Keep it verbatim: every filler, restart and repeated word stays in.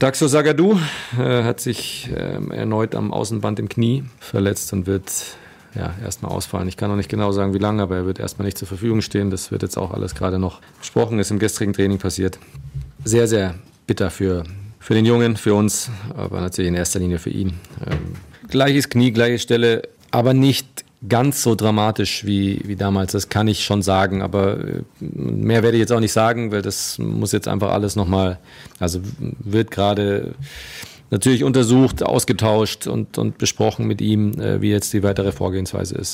Daxo Zagadou äh, hat sich äh, erneut am Außenband im Knie verletzt und wird ja, erstmal ausfallen. Ich kann noch nicht genau sagen, wie lange, aber er wird erstmal nicht zur Verfügung stehen. Das wird jetzt auch alles gerade noch besprochen, ist im gestrigen Training passiert. Sehr, sehr bitter für, für den Jungen, für uns, aber natürlich in erster Linie für ihn. Ähm, gleiches Knie, gleiche Stelle, aber nicht ganz so dramatisch wie, wie damals, das kann ich schon sagen, aber mehr werde ich jetzt auch nicht sagen, weil das muss jetzt einfach alles nochmal, also wird gerade natürlich untersucht, ausgetauscht und, und besprochen mit ihm, wie jetzt die weitere Vorgehensweise ist.